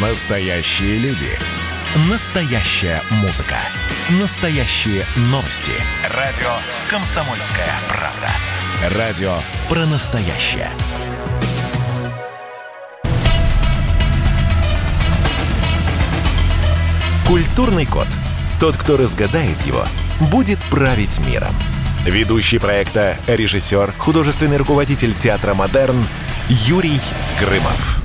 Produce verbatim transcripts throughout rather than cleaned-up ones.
Настоящие люди. Настоящая музыка. Настоящие новости. Радио «Комсомольская правда». Радио про настоящее. Культурный код. Тот, кто разгадает его, будет править миром. Ведущий проекта, режиссер, художественный руководитель театра «Модерн» Юрий Грымов.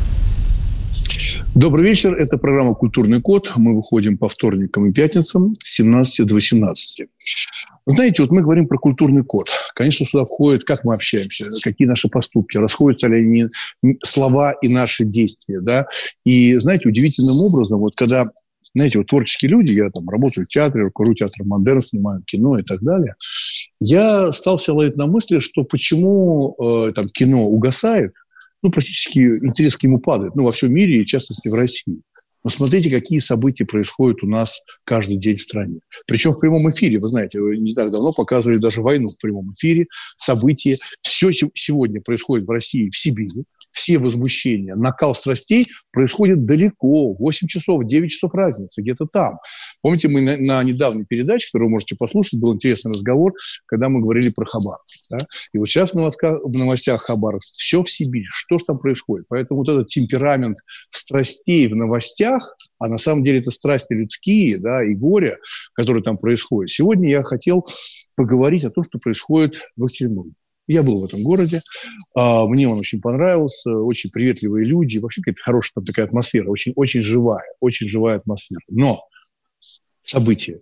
Добрый вечер. Это программа «Культурный код». Мы выходим по вторникам и пятницам с семнадцати до восемнадцати. Знаете, вот мы говорим про культурный код. Конечно, сюда входит, как мы общаемся, какие наши поступки, расходятся ли они слова и наши действия. Да? И, знаете, удивительным образом, вот когда, знаете, вот творческие люди, я там работаю в театре, руковожу театром «Модерн», снимаю кино и так далее, я стал себя ловить на мысли, что почему э, там кино угасает, ну, практически интерес к нему падает. Ну, во всем мире, и в частности в России. Но смотрите, какие события происходят у нас каждый день в стране. Причем в прямом эфире. Вы знаете, не так давно показывали даже войну в прямом эфире. События. Все сегодня происходит в России, в Сибири. Все возмущения, накал страстей происходит далеко. восемь часов, девять часов разницы, где-то там. Помните, мы на, на недавней передаче, которую вы можете послушать, был интересный разговор, когда мы говорили про Хабаровск. Да? И вот сейчас в новостях, в новостях Хабаровск все в Сибири. Что же там происходит? Поэтому вот этот темперамент страстей в новостях, а на самом деле это страсти людские, да, и горе, которые там происходят. Сегодня я хотел поговорить о том, что происходит в Екатеринбурге. Я был в этом городе, мне он очень понравился, очень приветливые люди, вообще какая-то хорошая там такая атмосфера, очень, очень живая, очень живая атмосфера. Но события.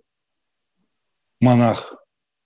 Монах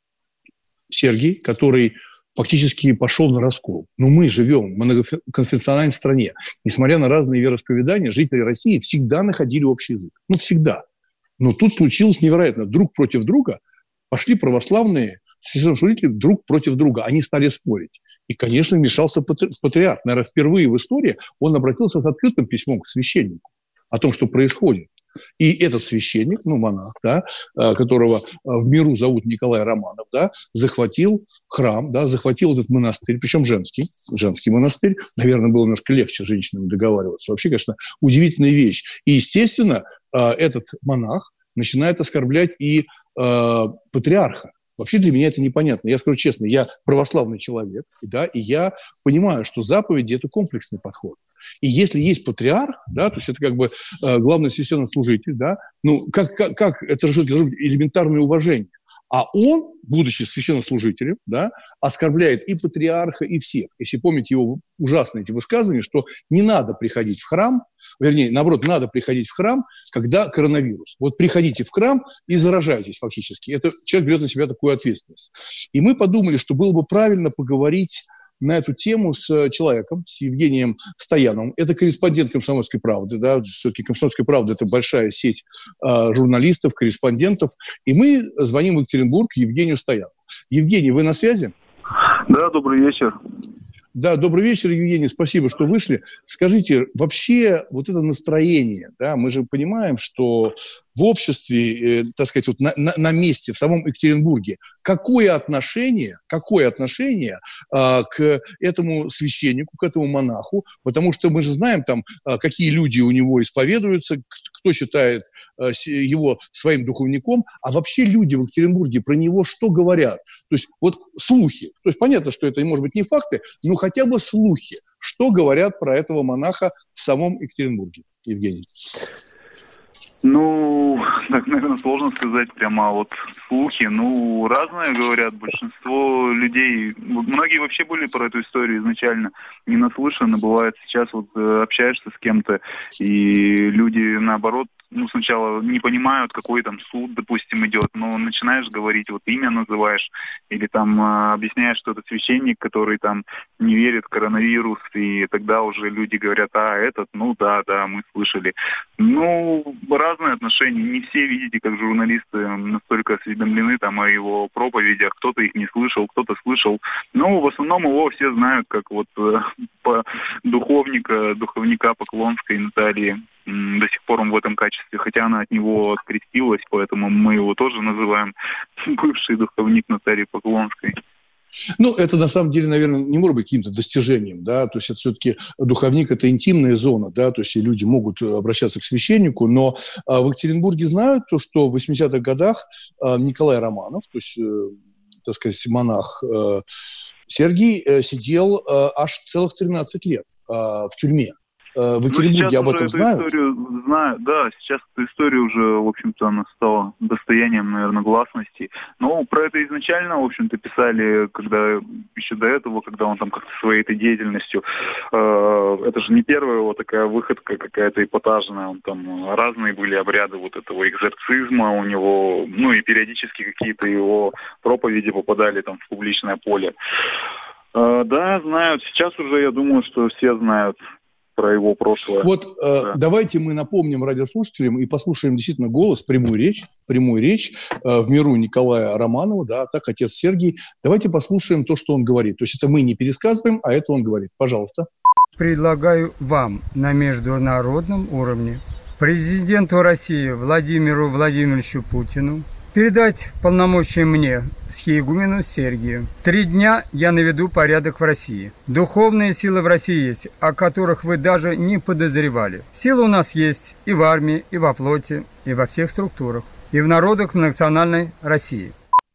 Сергий, который фактически пошел на раскол. Но мы живем в многоконфессиональной стране. Несмотря на разные вероисповедания, жители России всегда находили общий язык. Ну, всегда. Но тут случилось невероятно. Друг против друга пошли православные священнослужители друг против друга. Они стали спорить. И, конечно, вмешался патриарх. Наверное, впервые в истории он обратился с открытым письмом к священнику о том, что происходит. И этот священник, ну, монах, да, которого в миру зовут Николай Романов, да, захватил храм, да, захватил этот монастырь, причем женский, женский монастырь. Наверное, было немножко легче с женщинами договариваться. Вообще, конечно, удивительная вещь. И, естественно, этот монах начинает оскорблять и э, патриарха. Вообще для меня это непонятно. Я скажу честно, я православный человек, да, и я понимаю, что заповеди – это комплексный подход. И если есть патриарх, да, то есть это как бы э, главный священнослужитель, да, ну, как, как, как это же должно быть элементарное уважение. А он, будучи священнослужителем, да, оскорбляет и патриарха, и всех. Если помните его ужасные эти высказывания, что не надо приходить в храм, вернее, наоборот, надо приходить в храм, когда коронавирус. Вот приходите в храм и заражайтесь фактически. Это человек берет на себя такую ответственность. И мы подумали, что было бы правильно поговорить на эту тему с человеком, с Евгением Стояновым. Это корреспондент «Комсомольской правды». Да? Все-таки «Комсомольская правда» – это большая сеть э, журналистов, корреспондентов. И мы звоним в Екатеринбург Евгению Стоянову. Евгений, вы на связи? Да, добрый вечер. Да, добрый вечер, Евгений, спасибо, что вышли. Скажите, вообще вот это настроение, да, мы же понимаем, что в обществе, э, так сказать, вот на, на, на месте, в самом Екатеринбурге, какое отношение, какое отношение э, к этому священнику, к этому монаху, потому что мы же знаем там, э, какие люди у него исповедуются, кто считает э, его своим духовником, а вообще люди в Екатеринбурге про него что говорят? То есть вот слухи, то есть понятно, что это может быть не факты, но хотя бы слухи, что говорят про этого монаха в самом Екатеринбурге, Евгений? Ну, так, наверное, сложно сказать прямо вот слухи. Ну, разное говорят. Большинство людей, многие вообще были про эту историю изначально не наслышаны. Бывает, сейчас вот общаешься с кем-то, и люди, наоборот, ну, сначала не понимают, какой там суд, допустим, идет, но начинаешь говорить, вот имя называешь, или там э, объясняешь, что это священник, который там не верит в коронавирус, и тогда уже люди говорят, а, этот, ну да, да, мы слышали. Ну, разные отношения, не все, видите, как журналисты настолько осведомлены там о его проповедях, кто-то их не слышал, кто-то слышал, но в основном его все знают, как вот э, по духовника, духовника Поклонской Натальи. До сих пор он в этом качестве, хотя она от него открестилась, поэтому мы его тоже называем бывший духовник Натальи Поклонской. Ну, это на самом деле, наверное, не может быть каким-то достижением, да, то есть это все-таки духовник – это интимная зона, да, то есть и люди могут обращаться к священнику, но а, в Екатеринбурге знают то, что в восьмидесятых годах а, Николай Романов, то есть, э, так сказать, монах э, Сергий, э, сидел э, аж целых тринадцать лет э, в тюрьме. В Екатеринбурге об этом знают? Историю знаю, да, сейчас эта история уже, в общем-то, она стала достоянием, наверное, гласности. Но про это изначально, в общем-то, писали, когда еще до этого, когда он там как-то своей этой деятельностью, э, это же не первая его такая выходка какая-то эпатажная, он там разные были обряды вот этого экзорцизма у него, ну и периодически какие-то его проповеди попадали там в публичное поле. Э, да, знают, сейчас уже, я думаю, что все знают про его прошлое. Вот э, да. Давайте мы напомним радиослушателям и послушаем действительно голос, прямую речь, прямую речь э, в миру Николая Романова, да, так отец Сергий. Давайте послушаем то, что он говорит. То есть это мы не пересказываем, а это он говорит. Пожалуйста. Предлагаю вам на международном уровне президенту России Владимиру Владимировичу Путину передать полномочия мне, схиегумену Сергию. Три дня я наведу порядок в России. Духовные силы в России есть, о которых вы даже не подозревали. Силы у нас есть и в армии, и во флоте, и во всех структурах, и в народах многонациональной России.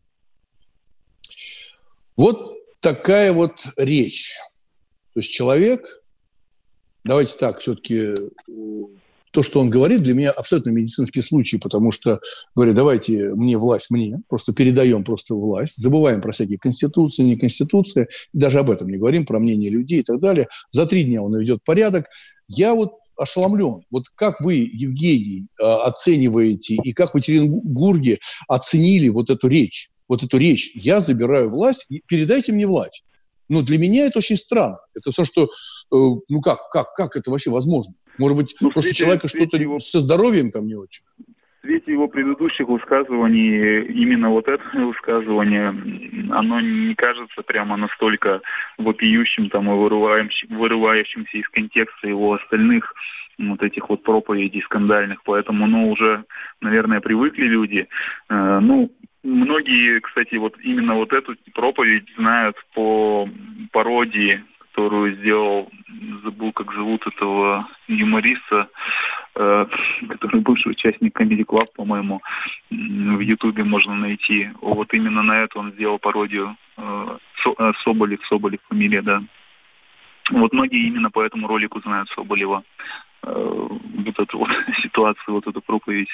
Вот такая вот речь. То есть человек, давайте так, все-таки... То, что он говорит, для меня абсолютно медицинский случай, потому что, говорят, давайте мне власть, мне, просто передаем просто власть, забываем про всякие конституции, не конституции, даже об этом не говорим, про мнение людей и так далее. За три дня он наведет порядок. Я вот ошеломлен. Вот как вы, Евгений, оцениваете и как в Екатеринбурге оценили вот эту речь, вот эту речь «я забираю власть, передайте мне власть». Но для меня это очень странно. Это все, что, ну как, как, как это вообще возможно? Может быть, ну, просто у человека что-то его... со здоровьем там не очень? В свете его предыдущих высказываний, именно вот это высказывание, оно не кажется прямо настолько вопиющим там, и вырывающим, вырывающимся из контекста его остальных вот этих вот проповедей скандальных. Поэтому, ну, уже, наверное, привыкли люди. Э, ну, многие, кстати, вот именно вот эту проповедь знают по пародии, которую сделал, забыл, как зовут этого юмориста, э, который бывший участник Comedy Club, по-моему, в Ютубе можно найти. Вот именно на это он сделал пародию. Э, Соболев, Соболев фамилия, да. Вот многие именно по этому ролику знают Соболева. Э, вот эту вот ситуацию, вот эту проповедь.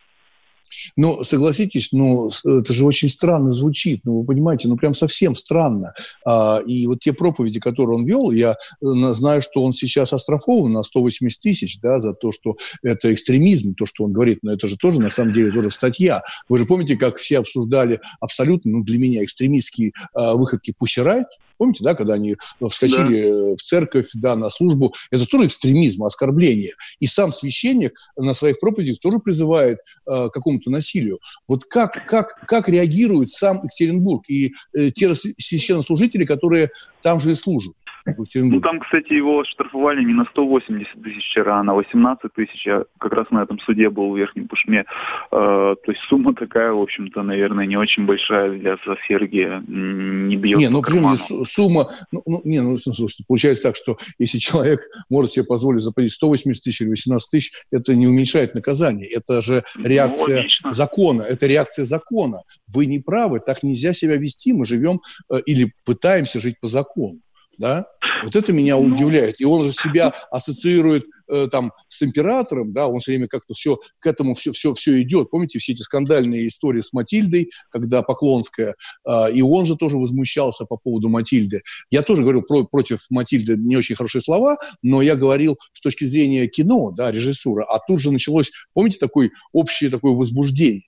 Ну, согласитесь, ну, это же очень странно звучит, ну, вы понимаете, ну, прям совсем странно. А, и вот те проповеди, которые он вел, я знаю, что он сейчас оштрафован на сто восемьдесят тысяч, да, за то, что это экстремизм, то, что он говорит, но это же тоже, на самом деле, тоже статья. Вы же помните, как все обсуждали абсолютно, ну, для меня, экстремистские а, выходки Pussy Riot? Помните, да, когда они вскочили да. в церковь, да, на службу. Это тоже экстремизм, оскорбление. И сам священник на своих проповедях тоже призывает э, к какому-то насилию. Вот как, как, как реагирует сам Екатеринбург и э, те священнослужители, которые там же и служат? Ну, там, кстати, его штрафовали не на сто восемьдесят тысяч вчера, а на восемнадцать тысяч. Я как раз на этом суде был в Верхнем Пышме. Э, то есть сумма такая, в общем-то, наверное, не очень большая для Сергия. Не бьет не, ну, по карману. Сумма... Ну, ну, не, ну, слушайте, получается так, что если человек может себе позволить заплатить сто восемьдесят тысяч или восемнадцать тысяч, это не уменьшает наказание. Это же реакция ну, закона. Это реакция закона. Вы не правы, так нельзя себя вести. Мы живем э, или пытаемся жить по закону. Да? Вот это меня ну, удивляет. И он же себя ассоциирует э, там, с императором, да, он все время как-то все к этому все, все, все идет. Помните все эти скандальные истории с Матильдой, когда Поклонская, э, и он же тоже возмущался по поводу Матильды. Я тоже говорил про, против Матильды не очень хорошие слова, но я говорил с точки зрения кино, да, режиссуры, а тут же началось, помните, такое общее такое возбуждение.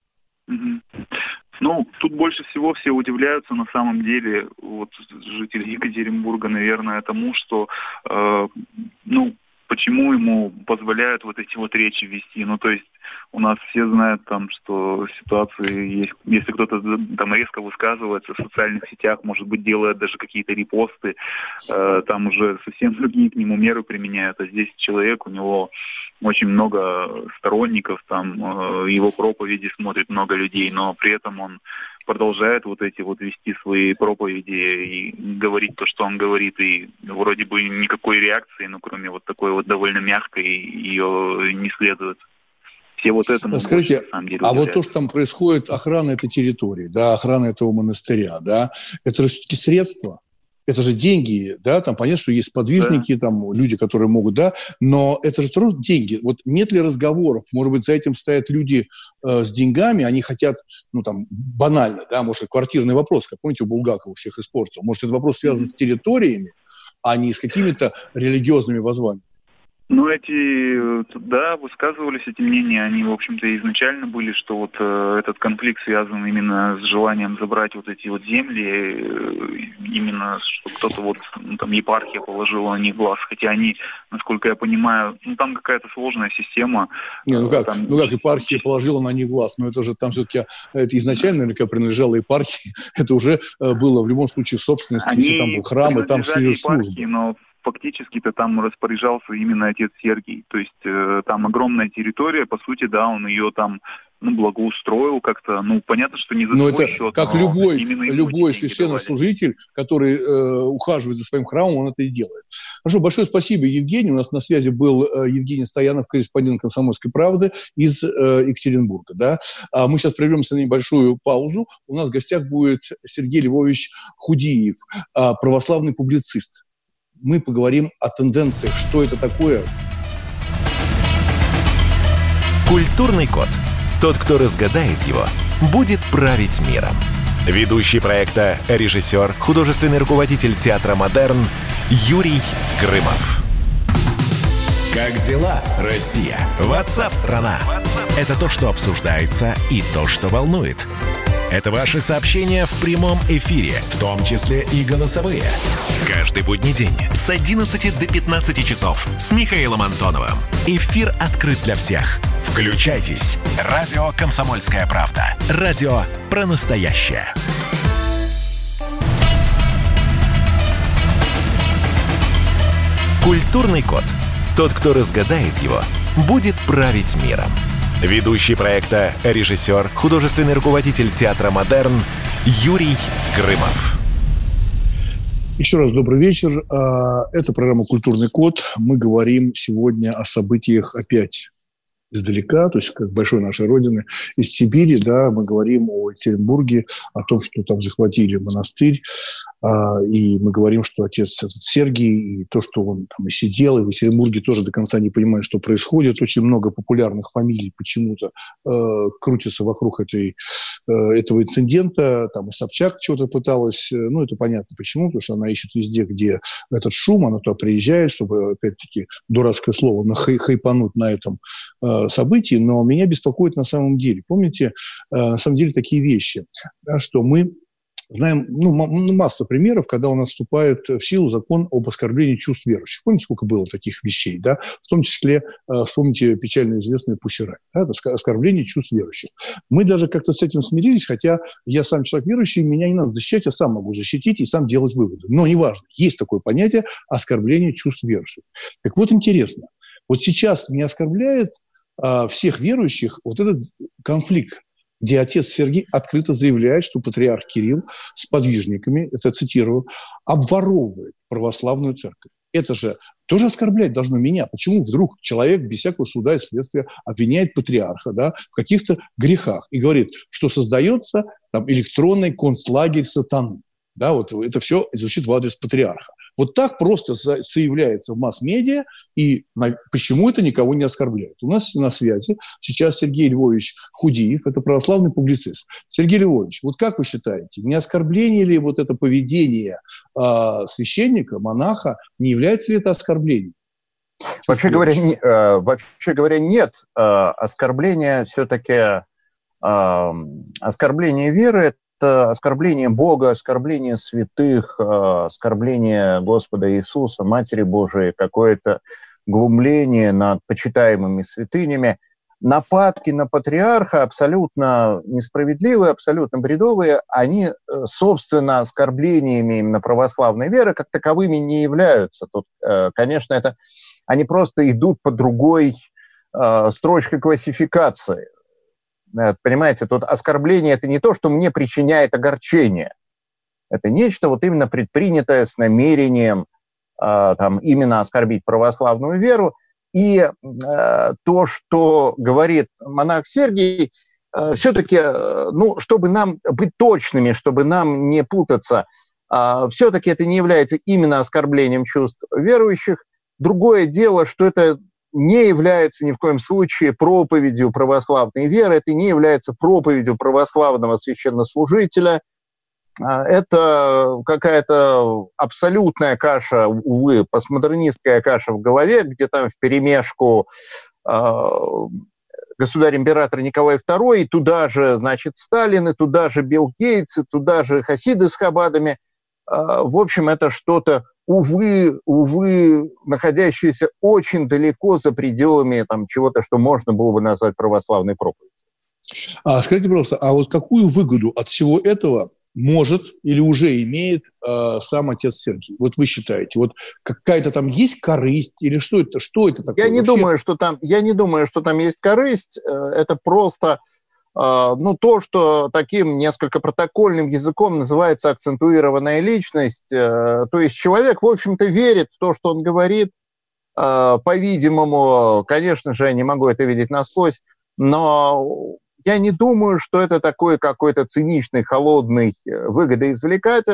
Ну, тут больше всего все удивляются на самом деле, вот жители Екатеринбурга, наверное, тому, что, э, ну, почему ему позволяют вот эти вот речи вести. Ну, то есть у нас все знают там, что ситуации есть, если кто-то там резко высказывается в социальных сетях, может быть, делает даже какие-то репосты, э, там уже совсем другие к нему меры применяют, а здесь человек, у него очень много сторонников, там его проповеди смотрит много людей, но при этом он продолжает вот эти вот вести свои проповеди и говорить то, что он говорит, и вроде бы никакой реакции, ну, кроме вот такой вот довольно мягкой, ее не следует. Все вот этому Скажите, больше, на самом деле, а удивляют. вот то, что там происходит, охрана этой территории, да, охрана этого монастыря, да, это же все-таки средства. Это же деньги, да, там понятно, что есть сподвижники, да. Там люди, которые могут, да, но это же просто деньги. Вот нет ли разговоров? Может быть, за этим стоят люди э, с деньгами, они хотят, ну, там, банально, да, может, квартирный вопрос, как помните, у Булгакова всех испортил. Может, этот вопрос связан с территориями, а не с какими-то религиозными воззваниями? Ну, эти, да, высказывались эти мнения, они, в общем-то, изначально были, что вот э, этот конфликт связан именно с желанием забрать вот эти вот земли, э, именно, что кто-то вот, ну, там, епархия положила на них глаз, хотя они, насколько я понимаю, ну, там какая-то сложная система. Не, ну как, там, ну как епархия положила на них глаз, но это же там все-таки, это изначально, наверняка, принадлежало епархии, это уже было в любом случае в собственности, они если там был храм, и там шли службы. Но фактически-то там распоряжался именно отец Сергий. То есть э, там огромная территория, по сути, да, он ее там, ну, благоустроил как-то. Ну, понятно, что не за но свой это счет, как но любой, любой деньги священнослужитель, который э, ухаживает за своим храмом, он это и делает. Хорошо, большое спасибо, Евгений. У нас на связи был э, Евгений Стоянов, корреспондент «Комсомольской правды» из э, Екатеринбурга. Да? А мы сейчас прервемся на небольшую паузу. У нас в гостях будет Сергей Львович Худиев, э, православный публицист. Мы поговорим о тенденциях, что это такое. Культурный код. Тот, кто разгадает его, будет править миром. Ведущий проекта, режиссер, художественный руководитель театра «Модерн» Юрий Грымов. Как дела, Россия? Ватсап-страна! Это то, что обсуждается, и то, что волнует. Это ваши сообщения в прямом эфире, в том числе и голосовые. Каждый будний день с одиннадцати до пятнадцати часов с Михаилом Антоновым. Эфир открыт для всех. Включайтесь. Радио «Комсомольская правда». Радио про настоящее. Культурный код. Тот, кто разгадает его, будет править миром. Ведущий проекта, режиссер, художественный руководитель театра «Модерн» Юрий Грымов. Еще раз добрый вечер. Это программа «Культурный код». Мы говорим сегодня о событиях опять издалека, то есть как большой нашей родины, из Сибири, да, мы говорим о Екатеринбурге, о том, что там захватили монастырь, а, и мы говорим, что отец этот Сергий, и то, что он там и сидел, и в Екатеринбурге тоже до конца не понимает, что происходит. Очень много популярных фамилий почему-то э, крутится вокруг этой, э, этого инцидента. Там и Собчак чего-то пыталась, э, ну, это понятно почему, потому что она ищет везде, где этот шум, она туда приезжает, чтобы, опять-таки, дурацкое слово, нахай, хайпануть на этом э, событии. Но меня беспокоит на самом деле. Помните, э, на самом деле такие вещи, да, что мы знаем, ну, масса примеров, когда у нас вступает в силу закон об оскорблении чувств верующих. Помните, сколько было таких вещей, да? В том числе, вспомните печально известный Pussy Riot, да? Оскорбление чувств верующих. Мы даже как-то с этим смирились, хотя я сам человек верующий, меня не надо защищать, я сам могу защитить и сам делать выводы. Но неважно, есть такое понятие оскорбление чувств верующих. Так вот, интересно, вот сейчас не оскорбляет а, всех верующих вот этот конфликт, где отец Сергий открыто заявляет, что патриарх Кирилл с подвижниками, это цитирую, обворовывает православную церковь. Это же тоже оскорблять должно меня. Почему вдруг человек без всякого суда и следствия обвиняет патриарха, да, в каких-то грехах и говорит, что создается там электронный концлагерь сатаны. Да, вот это все звучит в адрес патриарха. Вот так просто заявляется в масс-медиа, и на, почему это никого не оскорбляет. У нас на связи сейчас Сергей Львович Худиев, это православный публицист. Сергей Львович, вот как вы считаете, не оскорбление ли вот это поведение э, священника, монаха, не является ли это оскорблением? Вообще говоря, не, э, вообще говоря, нет. Э, оскорбление все-таки, э, оскорбление веры – это оскорбление Бога, оскорбление святых, оскорбление Господа Иисуса, Матери Божией, какое-то глумление над почитаемыми святынями. Нападки на патриарха абсолютно несправедливые, абсолютно бредовые. Они, собственно, оскорблениями именно православной веры как таковыми не являются. Тут, конечно, это, они просто идут по другой, э, строчка классификации. Понимаете, тут оскорбление – это не то, что мне причиняет огорчение. Это нечто вот именно предпринятое с намерением э, там, именно оскорбить православную веру. И э, то, что говорит монах Сергий, э, все-таки, э, ну, чтобы нам быть точными, чтобы нам не путаться, э, все-таки это не является именно оскорблением чувств верующих. Другое дело, что это не является ни в коем случае проповедью православной веры, это не является проповедью православного священнослужителя. Это какая-то абсолютная каша, увы, постмодернистская каша в голове, где там вперемешку э, государь-император Николай второй, и туда же, значит, Сталин, и туда же Билл Гейтс, и туда же хасиды с хабадами. Э, в общем, это что-то, увы, увы, находящееся очень далеко за пределами там, чего-то, что можно было бы назвать православной проповедью. А скажите, пожалуйста, а вот какую выгоду от всего этого может или уже имеет э, сам отец Сергий? Вот вы считаете, вот какая-то там есть корысть или что это? Что это такое? Я не вообще? думаю, что там, я не думаю, что там есть корысть. Это просто э, ну, то, что таким несколько протокольным языком называется акцентуированная личность. Э, то есть человек, в общем-то, верит в то, что он говорит. Э, по-видимому, конечно же, я не могу это видеть насквозь, но я не думаю, что это такой какой-то циничный, холодный выгодоизвлекатель.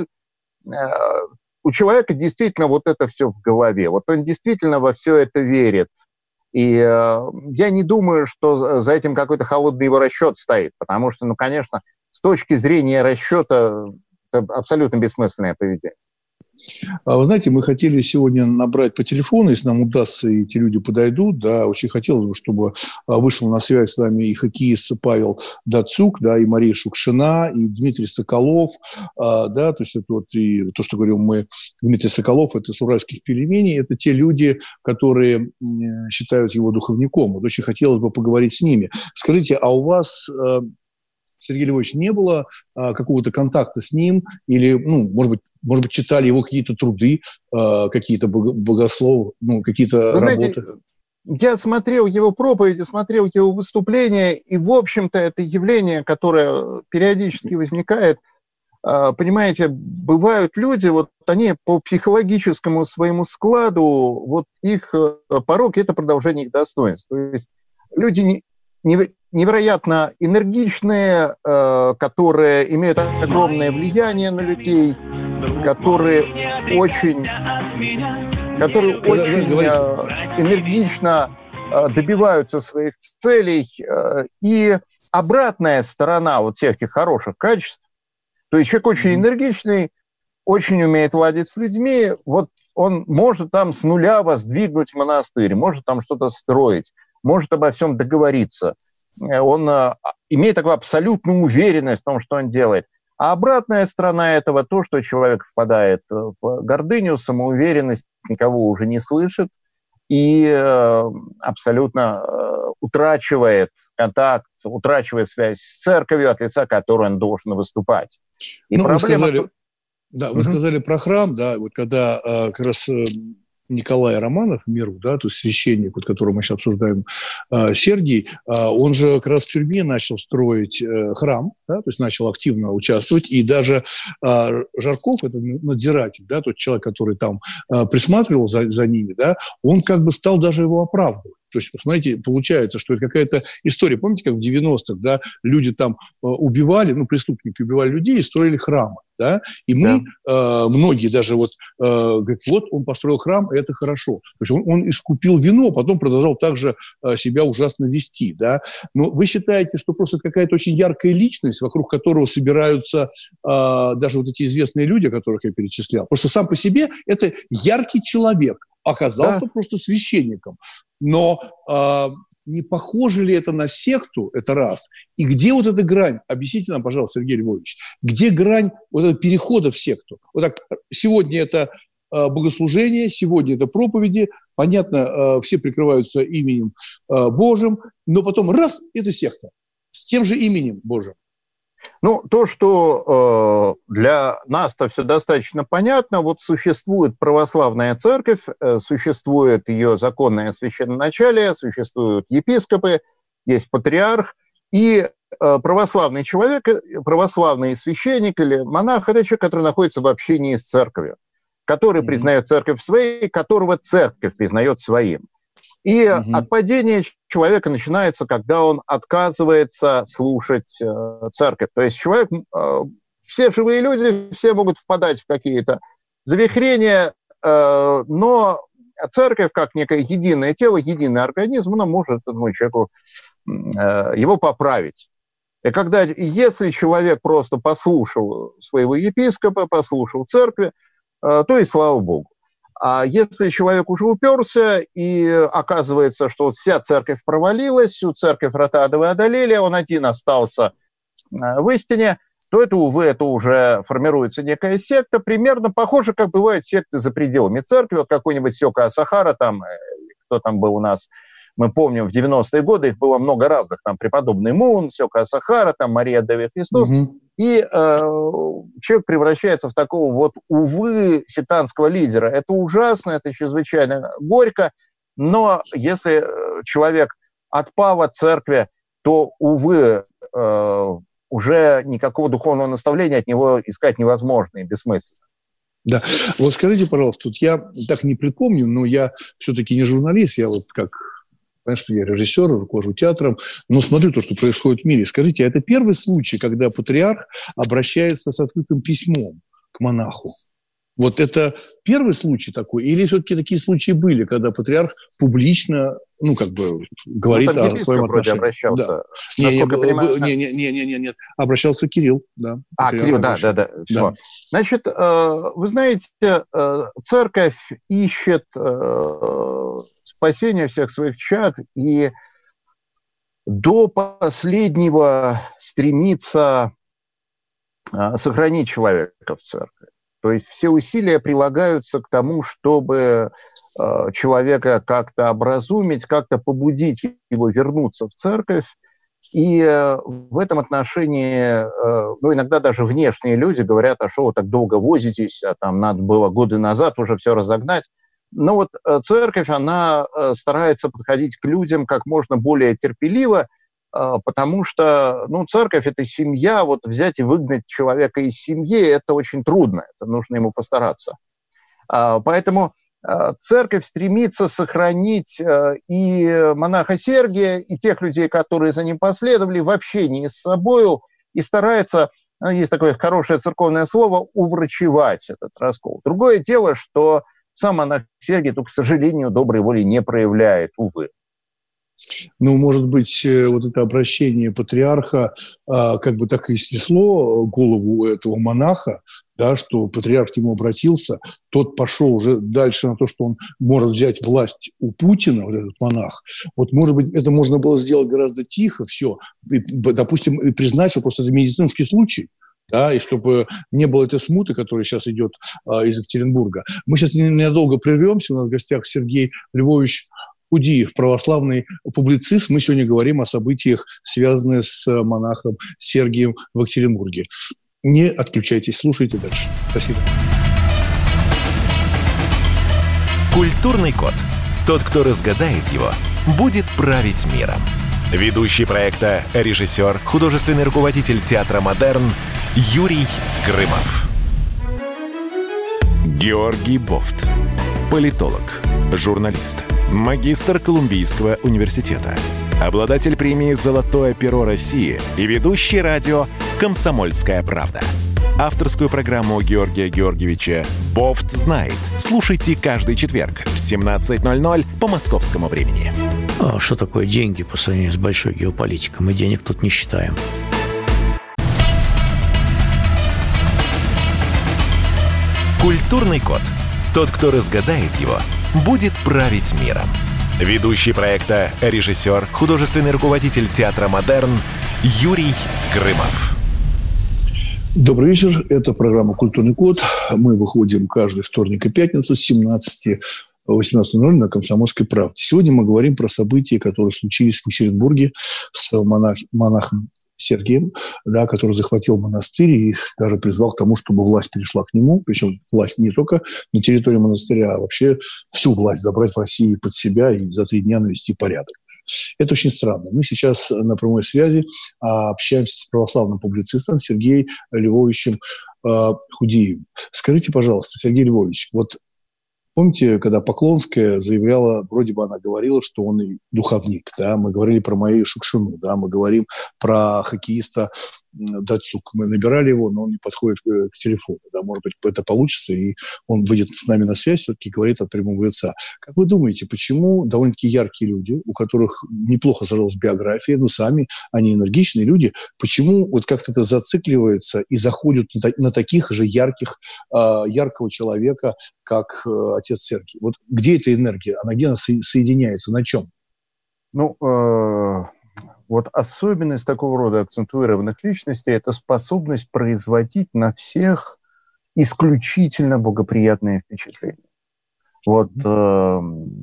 У человека действительно вот это все в голове. Вот он действительно во все это верит. И я не думаю, что за этим какой-то холодный его расчет стоит. Потому что, ну, конечно, с точки зрения расчета это абсолютно бессмысленное поведение. Вы знаете, мы хотели сегодня набрать по телефону, если нам удастся, и эти люди подойдут, да, очень хотелось бы, чтобы вышел на связь с вами и хоккеист Павел Дацук, да, и Мария Шукшина, и Дмитрий Соколов, да, то есть это вот и то, что говорим мы, Дмитрий Соколов, это с уральских пельменей, это те люди, которые считают его духовником. Вот очень хотелось бы поговорить с ними. Скажите, а у вас, Сергей Львович, не было а, какого-то контакта с ним? Или, ну, может быть, может быть, читали его какие-то труды, а, какие-то богословы, ну, какие-то Вы работы? знаете, я смотрел его проповеди, смотрел его выступления, и, в общем-то, это явление, которое периодически возникает. А, понимаете, бывают люди, вот они по психологическому своему складу, вот их порог – это продолжение их достоинств. То есть люди не, не невероятно энергичные, э, которые имеют огромное влияние на людей, которые очень, которые очень э, энергично э, добиваются своих целей. Э, и обратная сторона вот всех этих хороших качеств, то есть человек очень энергичный, очень умеет ладить с людьми, вот он может там с нуля воздвигнуть монастырь, может там что-то строить, может обо всем договориться. Он э, имеет такую абсолютную уверенность в том, что он делает. А обратная сторона этого то, что человек впадает в гордыню, самоуверенность, никого уже не слышит и э, абсолютно э, утрачивает контакт, утрачивает связь с церковью, от лица которой он должен выступать. И ну, проблема... вы сказали, да, вы mm-hmm. сказали про храм, да, вот когда э, как раз... Э, Николай Романов, миру, да, то есть священник, вот, которого мы сейчас обсуждаем, э, Сергий, э, он же как раз в тюрьме начал строить э, храм, да, то есть начал активно участвовать, и даже э, Жарков, это надзиратель, да, тот человек, который там э, присматривал за, за ними, да, он как бы стал даже его оправдывать. То есть, смотрите, получается, что это какая-то история. Помните, как в девяностых, да, люди там э, убивали, ну, преступники убивали людей и строили храмы, да, и мы, да. э, многие даже вот, э, говорят, вот он построил храм, и это хорошо. То есть он, он искупил вину, а потом продолжал также э, себя ужасно вести, да. Но вы считаете, что просто какая-то очень яркая личность, вокруг которого собираются э, даже вот эти известные люди, которых я перечислял, просто сам по себе это яркий человек, оказался да. просто священником. Но э, не похоже ли это на секту, это раз? И где вот эта грань? Объясните нам, пожалуйста, Сергей Львович, где грань вот этого перехода в секту? Вот так, сегодня это э, богослужение, сегодня это проповеди, понятно, э, все прикрываются именем э, Божьим, но потом раз, это секта, с тем же именем Божьим. Ну, то, что э, для нас-то все достаточно понятно, вот существует православная церковь, э, существует ее законное священноначалие, существуют епископы, есть патриарх, и э, православный человек, православный священник или монах – это человек, который находится в общении с церковью, который mm-hmm. признает церковь своей, которого церковь признает своим. И mm-hmm. отпадение человека начинается, когда он отказывается слушать э, церковь. То есть человек, э, все живые люди, все могут впадать в какие-то завихрения, э, но церковь, как некое единое тело, единый организм, она может этому человеку э, его поправить. И когда, если человек просто послушал своего епископа, послушал церкви, э, то и слава Богу. А если человек уже уперся, и оказывается, что вся церковь провалилась, всю церковь врата адовые одолели, он один остался в истине, то это, увы, это уже формируется некая секта, примерно похоже, как бывают секты за пределами церкви. Вот какой-нибудь Сёка Асахара, там, кто там был у нас, мы помним, в девяностые годы их было много разных, там, преподобный Мун, Сёка Асахара, там, Мария Деве Христос. Mm-hmm. И э, человек превращается в такого вот, увы, сектантского лидера. Это ужасно, это чрезвычайно горько, но если человек отпал от церкви, то, увы, э, уже никакого духовного наставления от него искать невозможно и бессмысленно. Да, вот скажите, пожалуйста, тут я так не припомню, но я все-таки не журналист, я вот как... Понятно, что я режиссер, руковожу театром, но смотрю то, что происходит в мире. Скажите, а это первый случай, когда патриарх обращается с открытым письмом к монаху? Вот это первый случай такой? Или все-таки такие случаи были, когда патриарх публично, ну, как бы, говорит ну, о своем отношении? Обращался. Да. Не, не, понимаю, не, не, не, не, не, нет. Обращался Кирилл, да. А, Кирилл, да, да, да, да. Значит, вы знаете, церковь ищет спасение всех своих чад и до последнего стремится а, сохранить человека в церкви. То есть все усилия прилагаются к тому, чтобы а, человека как-то образумить, как-то побудить его вернуться в церковь. И а, в этом отношении, а, ну, иногда даже внешние люди говорят, а что вы так долго возитесь, а там надо было годы назад уже все разогнать. Но вот церковь, она старается подходить к людям как можно более терпеливо, потому что, ну, церковь – это семья, вот взять и выгнать человека из семьи – это очень трудно, это нужно ему постараться. Поэтому церковь стремится сохранить и монаха Сергия, и тех людей, которые за ним последовали, в общении с собою, и старается, есть такое хорошее церковное слово, уврачевать этот раскол. Другое дело, что сам монах Сергий, то, к сожалению, доброй воли не проявляет, увы. Ну, может быть, вот это обращение патриарха а, как бы так и снесло голову этого монаха, да, что патриарх к нему обратился, тот пошел уже дальше на то, что он может взять власть у Путина, вот этот монах. Вот, может быть, это можно было сделать гораздо тихо, все, и, допустим, и признать, что просто это медицинский случай. Да, и чтобы не было этой смуты, которая сейчас идет а, из Екатеринбурга. Мы сейчас ненадолго прервемся. У нас в гостях Сергей Львович Худиев, православный публицист. Мы сегодня говорим о событиях, связанных с монахом Сергием в Екатеринбурге. Не отключайтесь, слушайте дальше. Спасибо. Культурный код. Тот, кто разгадает его, будет править миром. Ведущий проекта, режиссер, художественный руководитель театра «Модерн» Юрий Грымов. Георгий Бофт. Политолог, журналист, магистр Колумбийского университета, обладатель премии «Золотое перо России» и ведущий радио «Комсомольская правда». Авторскую программу Георгия Георгиевича «Бофт знает». Слушайте каждый четверг в семнадцать ноль ноль по московскому времени. А что такое деньги по сравнению с большой геополитикой? Мы денег тут не считаем. Культурный код. Тот, кто разгадает его, будет править миром. Ведущий проекта, режиссер, художественный руководитель театра «Модерн» Юрий Грымов. Добрый вечер. Это программа «Культурный код». Мы выходим каждый вторник и пятницу с семнадцати до восемнадцати ноль ноль на «Комсомольской правде». Сегодня мы говорим про события, которые случились в Екатеринбурге с монах, монахом Сергием, да, который захватил монастырь и даже призвал к тому, чтобы власть перешла к нему, причем власть не только на территории монастыря, а вообще всю власть забрать в России под себя и за три дня навести порядок. Это очень странно. Мы сейчас на прямой связи общаемся с православным публицистом Сергеем Львовичем Худеевым. Скажите, пожалуйста, Сергей Львович, вот помните, когда Поклонская заявляла, вроде бы она говорила, что он и духовник, да, мы говорили про Марию Шукшину, да, мы говорим про хоккеиста Датсук. Мы набирали его, но он не подходит к телефону, да, может быть, это получится, и он выйдет с нами на связь, все-таки говорит от прямого лица. Как вы думаете, почему довольно-таки яркие люди, у которых неплохо сложилась биография, ну, сами они энергичные люди, почему вот как-то это зацикливается и заходят на, на таких же ярких, э, яркого человека, как э, отец Сергий? Вот где эта энергия? Она где она со- соединяется? На чем? Ну, э, вот особенность такого рода акцентуированных личностей – это способность производить на всех исключительно благоприятные впечатления. Вот э,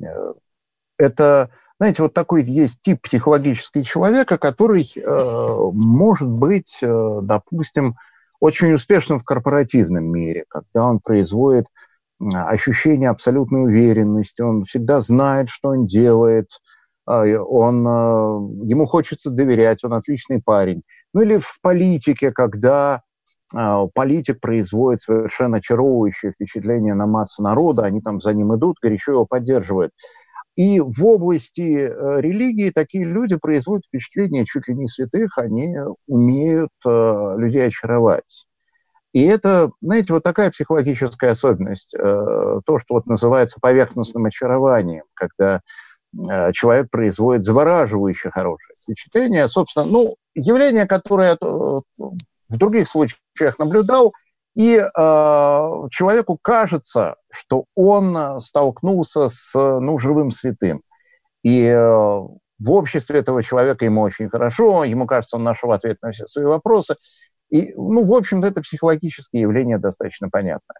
это, знаете, вот такой есть тип психологический человека, который э, может быть, э, допустим, очень успешным в корпоративном мире, когда он производит ощущение абсолютной уверенности, он всегда знает, что он делает, он, ему хочется доверять, он отличный парень. Ну или в политике, когда политик производит совершенно очаровывающее впечатление на массы народа, они там за ним идут, горячо его поддерживают. И в области религии такие люди производят впечатление чуть ли не святых, они умеют людей очаровать. И это, знаете, вот такая психологическая особенность, то, что вот называется поверхностным очарованием, когда человек производит завораживающее хорошее впечатление. Собственно, ну, явление, которое я в других случаях наблюдал, и э, человеку кажется, что он столкнулся с, ну, живым святым. И э, в обществе этого человека ему очень хорошо, ему кажется, он нашел ответ на все свои вопросы. И, ну, в общем-то, это психологическое явление достаточно понятное.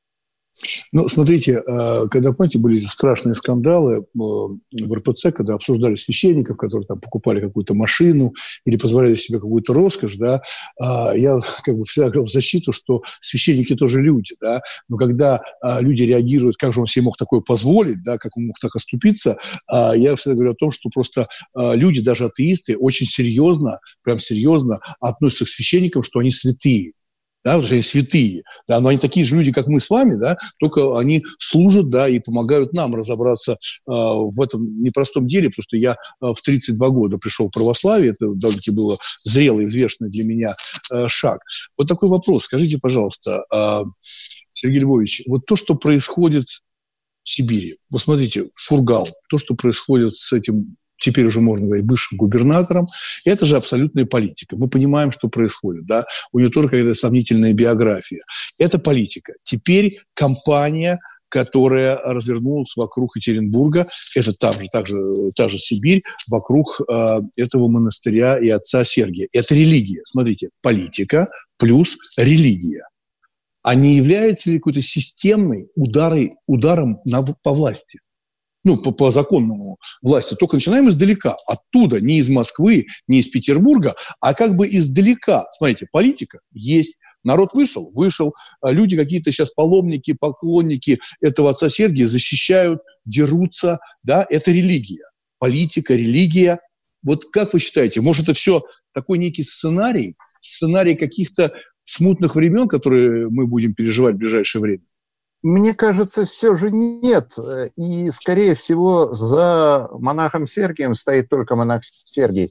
Ну, смотрите, когда, помните, были страшные скандалы в эр пэ цэ, когда обсуждали священников, которые там покупали какую-то машину или позволяли себе какую-то роскошь, да, я как бы всегда говорил в защиту, что священники тоже люди, да, но когда люди реагируют, как же он себе мог такое позволить, да, как он мог так оступиться, я всегда говорю о том, что просто люди, даже атеисты, очень серьезно, прям серьезно относятся к священникам, что они святые. Да, вот они святые, да, но они такие же люди, как мы с вами, да, только они служат, да, и помогают нам разобраться э, в этом непростом деле, потому что я э, в тридцать два года пришел в православие, это довольно-таки было зрелый и взвешенный для меня э, шаг. Вот такой вопрос, скажите, пожалуйста, э, Сергей Львович, вот то, что происходит в Сибири, вот смотрите, Фургал, то, что происходит с этим, теперь уже можно говорить, бывшим губернатором, это же абсолютная политика. Мы понимаем, что происходит, да, у нее только какая-то сомнительная биография. Это политика. Теперь кампания, которая развернулась вокруг Екатеринбурга, это та же, та же, та же Сибирь, вокруг э, этого монастыря и отца Сергия. Это религия. Смотрите, политика плюс религия. А не является ли какой-то системной ударой, ударом на, по власти? Ну, по, по законному власти, только начинаем издалека, оттуда, не из Москвы, не из Петербурга, а как бы издалека. Смотрите, политика есть, народ вышел, вышел, люди какие-то сейчас паломники, поклонники этого отца Сергия защищают, дерутся, да, это религия. Политика, религия. Вот как вы считаете, может, это все такой некий сценарий, сценарий каких-то смутных времен, которые мы будем переживать в ближайшее время? Мне кажется, все же нет. И, скорее всего, за монахом Сергием стоит только монах Сергий.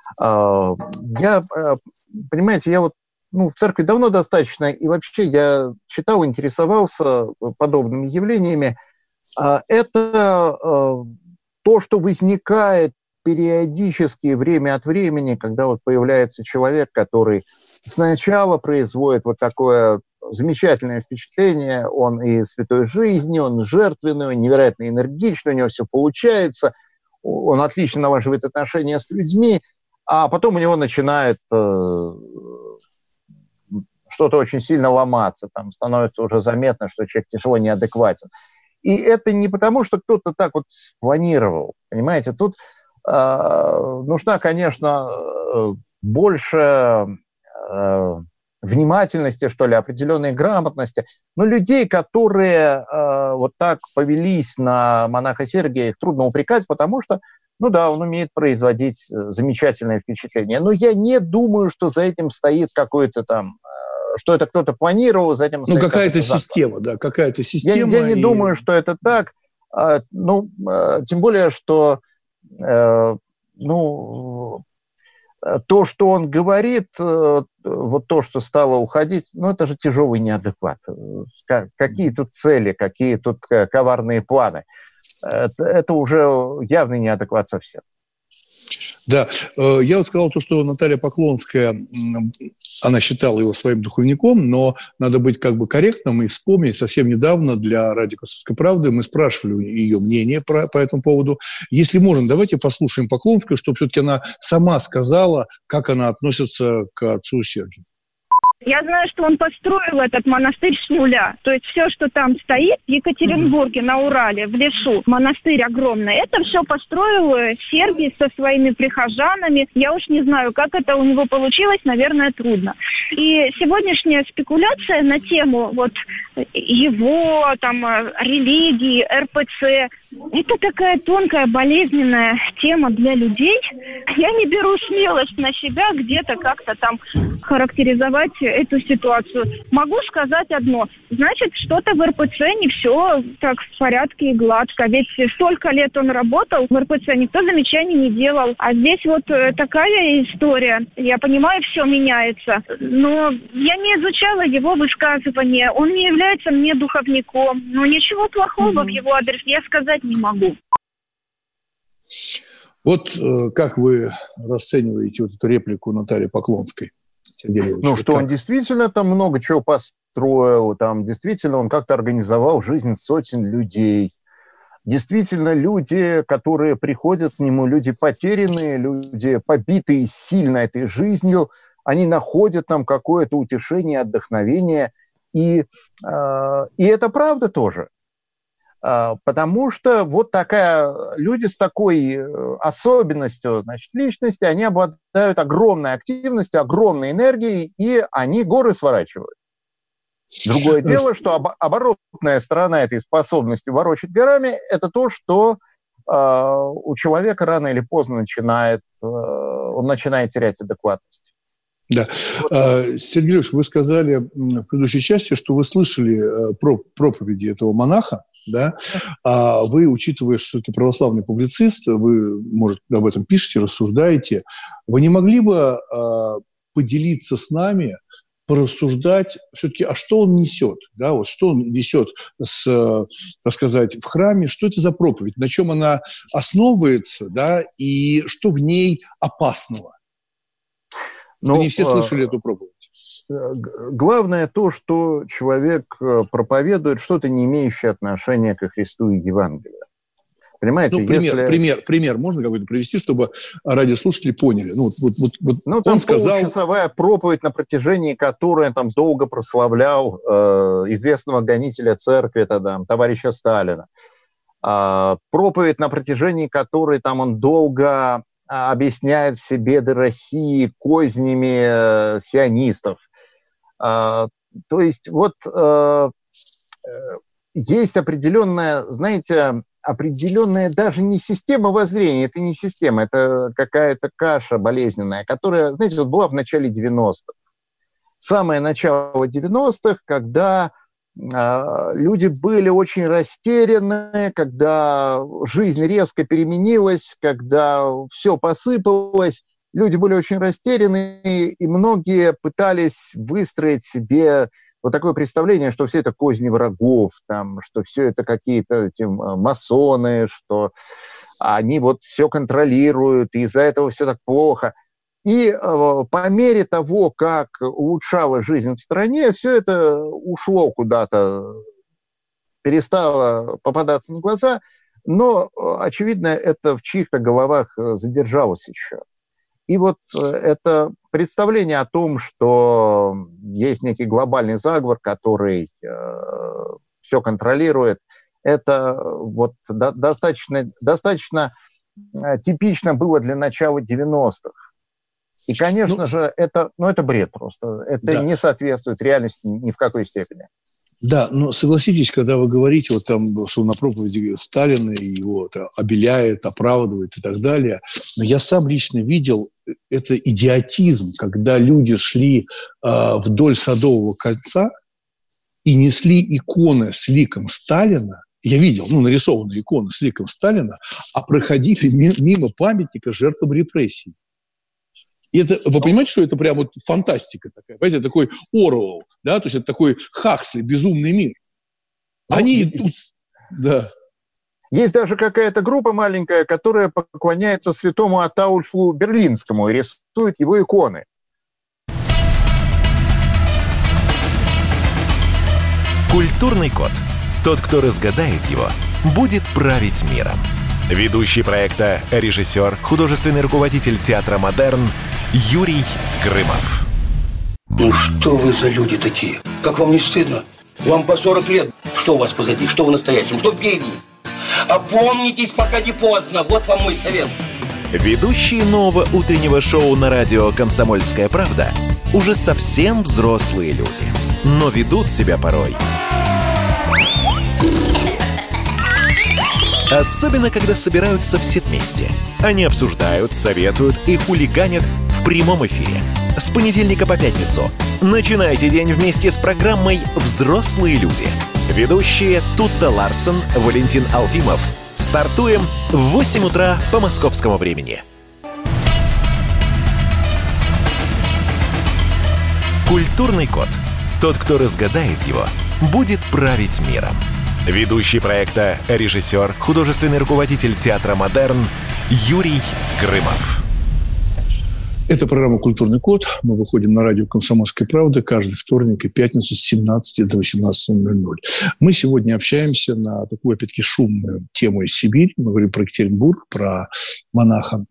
Я, понимаете, я вот ну, в церкви давно достаточно, и вообще я читал, интересовался подобными явлениями. Это то, что возникает периодически, время от времени, когда вот появляется человек, который сначала производит вот такое замечательное впечатление, он и святой жизни, он жертвенный, он невероятно энергичный, у него все получается, он отлично налаживает отношения с людьми, а потом у него начинает э, что-то очень сильно ломаться, там становится уже заметно, что человек тяжело неадекватен. И это не потому, что кто-то так вот спланировал, понимаете, тут э, нужна, конечно, больше э, внимательности, что ли, определенной грамотности. Но людей, которые э, вот так повелись на монаха Сергия, их трудно упрекать, потому что, ну да, он умеет производить замечательное впечатление. Но я не думаю, что за этим стоит какой-то там, э, что это кто-то планировал, за этим ну, стоит... Ну, какая-то система, да, какая-то система. Я, я не и... думаю, что это так. Э, ну, э, тем более, что, э, ну... То, что он говорит, вот то, что стало уходить, ну, это же тяжелый неадекват. Какие тут цели, какие тут коварные планы? Это, это уже явный неадекват совсем. Да, я вот сказал то, что Наталья Поклонская, она считала его своим духовником, но надо быть как бы корректным и вспомнить, совсем недавно для «Радио Комсомольской правды» мы спрашивали ее мнение про, по этому поводу. Если можно, давайте послушаем Поклонскую, чтобы все-таки она сама сказала, как она относится к отцу Сергию. Я знаю, что он построил этот монастырь с нуля. То есть все, что там стоит в Екатеринбурге, на Урале, в лесу, монастырь огромный, это все построил Сергий со своими прихожанами. Я уж не знаю, как это у него получилось, наверное, трудно. И сегодняшняя спекуляция на тему вот его, там, религии, эр пэ цэ, это такая тонкая, болезненная тема для людей. Я не беру смелость на себя где-то как-то там характеризовать эту ситуацию. Могу сказать одно. Значит, что-то в эр пэ цэ не все так в порядке и гладко. Ведь столько лет он работал в эр пэ цэ, никто замечаний не делал. А здесь вот такая история. Я понимаю, все меняется. Но я не изучала его высказывания. Он не является мне духовником. Но ничего плохого mm-hmm. в его адрес я сказать не могу. Вот э, как вы расцениваете вот эту реплику Натальи Поклонской? Ну, что он действительно там много чего построил, там действительно он как-то организовал жизнь сотен людей. Действительно, люди, которые приходят к нему, люди потерянные, люди побитые сильно этой жизнью, они находят там какое-то утешение, отдохновение. И, э, и это правда тоже. Потому что вот такая, люди с такой особенностью, значит, личности, они обладают огромной активностью, огромной энергией, и они горы сворачивают. Другое дело, что об, оборотная сторона этой способности ворочать горами, это то, что э, у человека рано или поздно начинает, э, он начинает терять адекватность. Да. Вот. Сергей Львович, вы сказали в предыдущей части, что вы слышали проповеди этого монаха, да? А вы, учитывая, что все-таки православный публицист, вы, может, об этом пишете, рассуждаете, вы не могли бы а, поделиться с нами, порассуждать все-таки, а что он несет, да, вот что он несет, с, так сказать, в храме, что это за проповедь, на чем она основывается, да, и что в ней опасного? Но, не все слышали эту проповедь. Главное то, что человек проповедует что-то, не имеющее отношения ко Христу и Евангелию. Понимаете, ну, пример, если... пример, пример можно какой-то привести, чтобы радиослушатели поняли? Ну, вот, вот, вот, ну там он сказал... полчасовая проповедь, на протяжении которой он там долго прославлял э, известного гонителя церкви, тогда, товарища Сталина. Э, проповедь, на протяжении которой там он долго... объясняет все беды России кознями э, сионистов. Э, то есть вот э, э, есть определенная, знаете, определенная даже не система воззрения, это не система, это какая-то каша болезненная, которая, знаете, вот была в начале девяностых. Самое начало девяностых, когда люди были очень растеряны, когда жизнь резко переменилась, когда все посыпалось, люди были очень растеряны, и многие пытались выстроить себе вот такое представление, что все это козни врагов, там, что все это какие-то эти масоны, что они вот все контролируют, и из-за этого все так плохо. И э, по мере того, как улучшалась жизнь в стране, все это ушло куда-то, перестало попадаться на глаза, но, очевидно, это в чьих-то головах задержалось еще. И вот это представление о том, что есть некий глобальный заговор, который э, все контролирует, это вот до, достаточно, достаточно типично было для начала девяностых. И, конечно ну, же, это, ну, это бред просто. Это да. не соответствует реальности ни в какой степени. Да, но согласитесь, когда вы говорите, вот там, что на проповеди Сталина его там обеляет, оправдывает и так далее, но я сам лично видел, это идиотизм, когда люди шли э, вдоль Садового кольца и несли иконы с ликом Сталина. Я видел, ну, нарисованные иконы с ликом Сталина, а проходили мимо памятника жертвам репрессий. И это, вы понимаете, что это прям вот фантастика такая, понимаете, такой Оруэлл, да, то есть это такой Хаксли, безумный мир. Ну, Они идут, да. Есть даже какая-то группа маленькая, которая поклоняется святому Атаульфу Берлинскому и рисует его иконы. Культурный код. Тот, кто разгадает его, будет править миром. Ведущий проекта, режиссер, художественный руководитель театра «Модерн» Юрий Грымов. Ну что вы за люди такие? Как вам не стыдно? Вам по сорок лет. Что у вас позади? Что в настоящем? Что впереди? Опомнитесь, пока не поздно. Вот вам мой совет. Ведущие нового утреннего шоу на радио «Комсомольская правда» уже совсем взрослые люди, но ведут себя порой. Особенно, когда собираются все вместе. Они обсуждают, советуют и хулиганят в прямом эфире. С понедельника по пятницу. Начинайте день вместе с программой «Взрослые люди». Ведущие Тутта Ларсон, Валентин Алфимов. Стартуем в восемь утра по московскому времени. Культурный код. Тот, кто разгадает его, будет править миром. Ведущий проекта, режиссер, художественный руководитель театра «Модерн» Юрий Грымов. Это программа «Культурный код». Мы выходим на радио «Комсомольская правда» каждый вторник и пятницу с семнадцати до восемнадцати ноль-ноль. Мы сегодня общаемся на такую, опять-таки, шумную тему из Сибири. Мы говорим про Екатеринбург, про монаха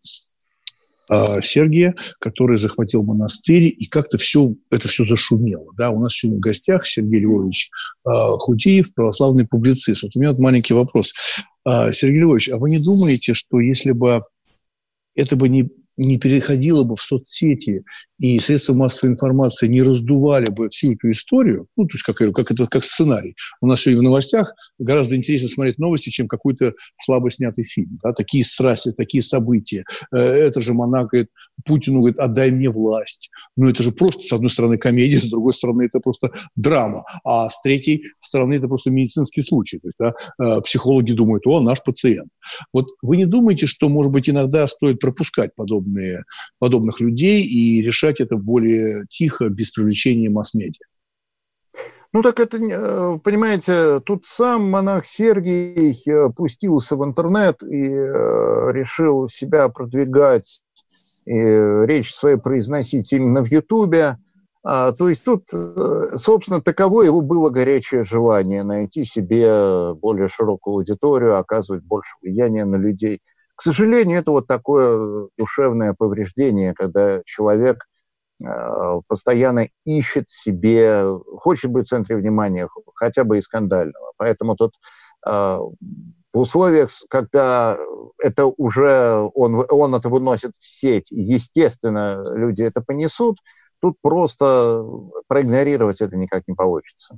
Сергия, который захватил монастырь, и как-то все, это все зашумело. Да? У нас сегодня в гостях Сергей Львович э, Худиев, православный публицист. Вот у меня вот маленький вопрос. Э, Сергей Львович, а вы не думаете, что если бы это бы не, не переходило бы в соцсети, и средства массовой информации не раздували бы всю эту историю, ну, то есть как, как это как сценарий. У нас сегодня в новостях гораздо интереснее смотреть новости, чем какой-то слабо снятый фильм. Да? Такие страсти, такие события. Это же монах говорит, Путину говорит, отдай мне власть. Ну, это же просто, с одной стороны, комедия, с другой стороны, это просто драма. А с третьей стороны, это просто медицинский случай. То есть, да, психологи думают, о, наш пациент. Вот вы не думаете, что, может быть, иногда стоит пропускать подобные, подобных людей и решать это более тихо, без привлечения масс-медиа? Ну, так это, понимаете, тут сам монах Сергий пустился в интернет и решил себя продвигать, и речь свою произносить именно в Ютубе. А, то есть тут, собственно, таково его было горячее желание найти себе более широкую аудиторию, оказывать больше влияния на людей. К сожалению, это вот такое душевное повреждение, когда человек э, постоянно ищет себе, хочет быть в центре внимания, хотя бы и скандального. Поэтому тут э, в условиях, когда это уже он, он это выносит в сеть, естественно, люди это понесут, тут просто проигнорировать это никак не получится.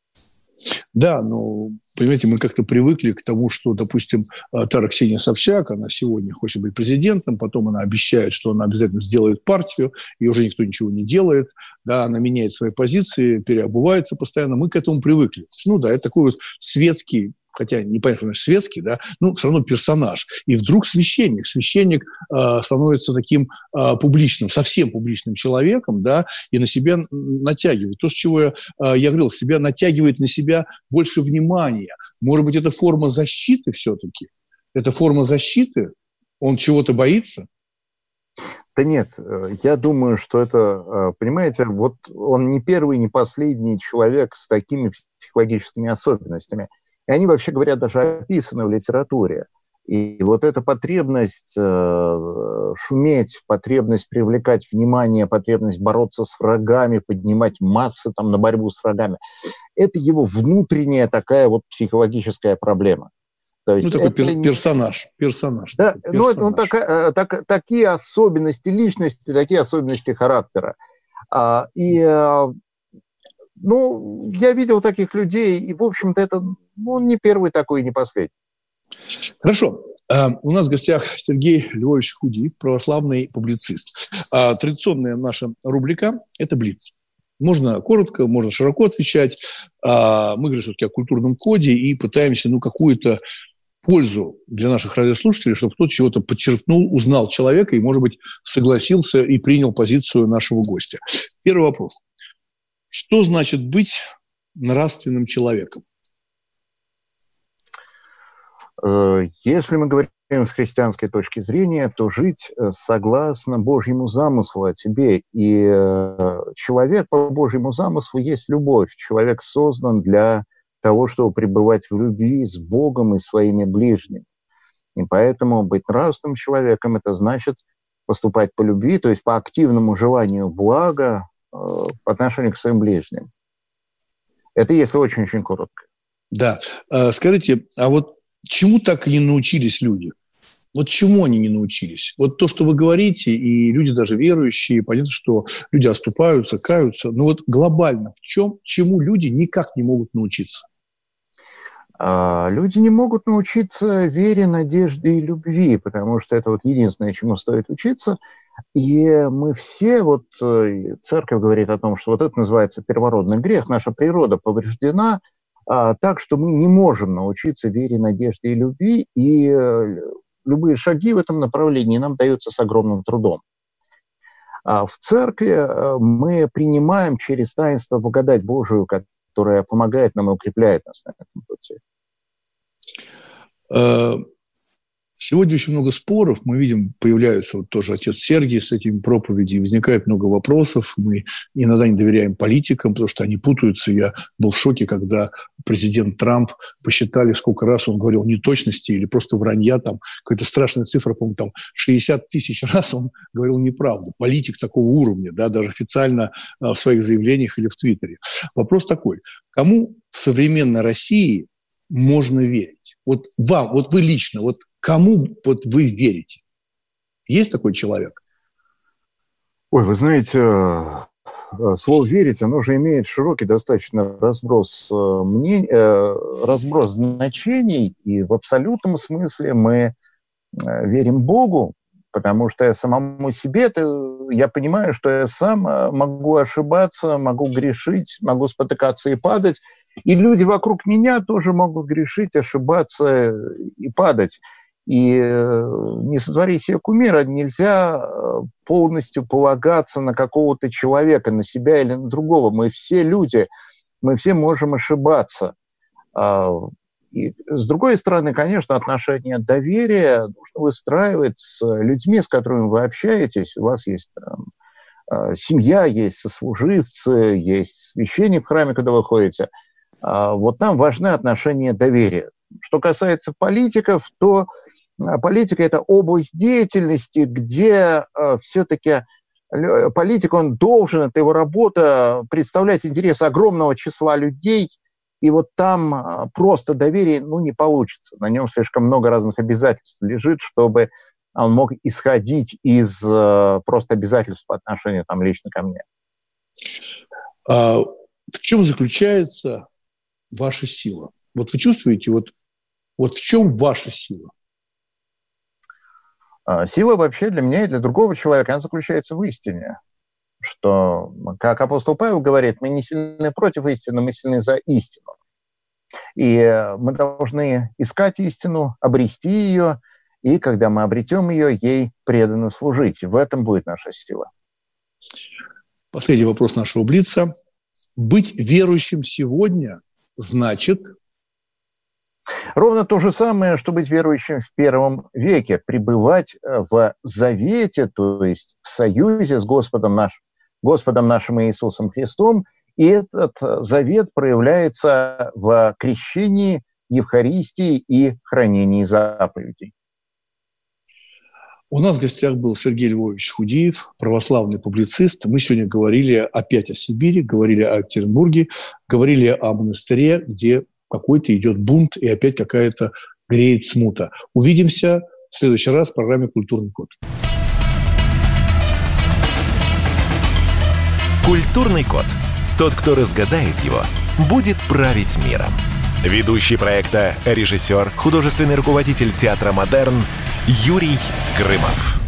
Да, но, понимаете, мы как-то привыкли к тому, что, допустим, та Ксения Собчак, она сегодня хочет быть президентом, потом она обещает, что она обязательно сделает партию, и уже никто ничего не делает, да, она меняет свои позиции, переобувается постоянно, мы к этому привыкли. Ну да, это такой вот светский, хотя не понятно, что светский, да, ну, все равно персонаж. И вдруг священник, священник э, становится таким э, публичным, совсем публичным человеком, да, и на себя натягивает. То, с чего я, э, я говорил, себя натягивает на себя больше внимания. Может быть, это форма защиты все-таки? Это форма защиты? Он чего-то боится? Да нет, я думаю, что это, понимаете, вот он не первый, не последний человек с такими психологическими особенностями. И они, вообще говоря, даже описаны в литературе. И вот эта потребность э, шуметь, потребность привлекать внимание, потребность бороться с врагами, поднимать массы там, на борьбу с врагами, это его внутренняя такая вот психологическая проблема. То есть ну, такой это... персонаж. персонаж да, такой, ну, персонаж. ну так, так, такие особенности личности, такие особенности характера. А, и, ну, я видел таких людей, и, в общем-то, это ну, не первый такой, не последний. Хорошо. Uh, у нас в гостях Сергей Львович Худиев, православный публицист. Uh, традиционная наша рубрика – это «Блиц». Можно коротко, можно широко отвечать. Uh, мы говорим все-таки о культурном коде и пытаемся ну, какую-то пользу для наших радиослушателей, чтобы кто-то чего-то подчеркнул, узнал человека и, может быть, согласился и принял позицию нашего гостя. Первый вопрос. Что значит быть нравственным человеком? Если мы говорим с христианской точки зрения, то жить согласно Божьему замыслу о тебе. И человек по Божьему замыслу есть любовь. Человек создан для того, чтобы пребывать в любви с Богом и своими ближними. И поэтому быть нравственным человеком – это значит поступать по любви, то есть по активному желанию блага по отношению к своим ближним. Это если очень-очень коротко. Да. Скажите, а вот чему так и не научились люди? Вот чему они не научились? Вот то, что вы говорите, и люди даже верующие, понятно, что люди оступаются, каются, но вот глобально в чем, чему люди никак не могут научиться? А, люди не могут научиться вере, надежде и любви, потому что это вот единственное, чему стоит учиться. И мы все, вот церковь говорит о том, что вот это называется первородный грех, наша природа повреждена, а, так что мы не можем научиться вере, надежде и любви, и э, любые шаги в этом направлении нам даются с огромным трудом. А в церкви э, мы принимаем через таинство благодать Божию, которая помогает нам и укрепляет нас на этом пути. Сегодня очень много споров. Мы видим, появляется вот тоже отец Сергий с этими проповедями. Возникает много вопросов. Мы иногда не доверяем политикам, потому что они путаются. Я был в шоке, когда президент Трамп посчитали, сколько раз он говорил неточности или просто вранья. Там какая-то страшная цифра, по-моему, там шестьдесят тысяч раз он говорил неправду. Политик такого уровня, да, даже официально в своих заявлениях или в Твиттере. Вопрос такой. Кому в современной России можно верить? Вот вам, вот вы лично, вот кому вот вы верите? Есть такой человек? Ой, вы знаете, слово «верить», оно же имеет широкий достаточно разброс мнений, разброс значений, и в абсолютном смысле мы верим Богу, потому что я самому себе, я понимаю, что я сам могу ошибаться, могу грешить, могу спотыкаться и падать, и люди вокруг меня тоже могут грешить, ошибаться и падать. И не сотворить себе кумира нельзя полностью полагаться на какого-то человека, на себя или на другого. Мы все люди, мы все можем ошибаться. И с другой стороны, конечно, отношения доверия нужно выстраивать с людьми, с которыми вы общаетесь. У вас есть там, семья, есть сослуживцы, есть священник в храме, когда вы ходите. Вот там важны отношения доверия. Что касается политиков, то политика – это область деятельности, где все-таки политик, он должен, это его работа, представлять интересы огромного числа людей, и вот там просто доверие ну, не получится. На нем слишком много разных обязательств лежит, чтобы он мог исходить из просто обязательств по отношению там, лично ко мне. А в чем заключается ваша сила? Вот вы чувствуете, вот, вот в чем ваша сила? Сила вообще для меня и для другого человека, она заключается в истине. Что, как апостол Павел говорит, мы не сильны против истины, мы сильны за истину. И мы должны искать истину, обрести ее, и когда мы обретем ее, ей преданно служить. В этом будет наша сила. Последний вопрос нашего блица. Быть верующим сегодня значит... Ровно то же самое, что быть верующим в первом веке. Пребывать в завете, то есть в союзе с Господом нашим, Господом нашим Иисусом Христом. И этот завет проявляется в крещении, Евхаристии и хранении заповедей. У нас в гостях был Сергей Львович Худиев, православный публицист. Мы сегодня говорили опять о Сибири, говорили о Екатеринбурге, говорили о монастыре, где какой-то идет бунт и опять какая-то греет смута. Увидимся в следующий раз в программе «Культурный код». Культурный код. Тот, кто разгадает его, будет править миром. Ведущий проекта, режиссер, художественный руководитель театра «Модерн» Юрий Грымов.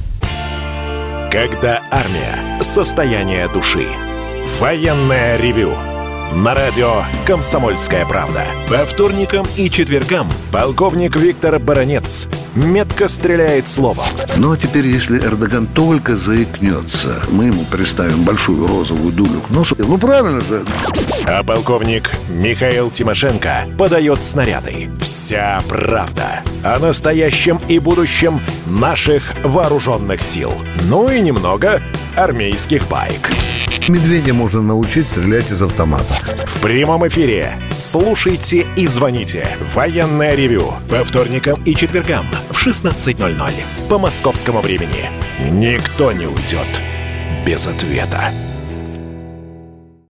Когда армия. Состояние души. Военное ревю. На радио «Комсомольская правда». По вторникам и четвергам полковник Виктор Баранец метко стреляет словом. Ну, а теперь, если Эрдоган только заикнется, мы ему приставим большую розовую дулю к носу. Ну, правильно же. А полковник Михаил Тимошенко подает снаряды. Вся правда о настоящем и будущем наших вооруженных сил. Ну и немного армейских баек. Медведя можно научить стрелять из автомата. В прямом эфире слушайте и звоните. Военное ревю по вторникам и четвергам в шестнадцать ноль ноль по московскому времени. Никто не уйдет без ответа.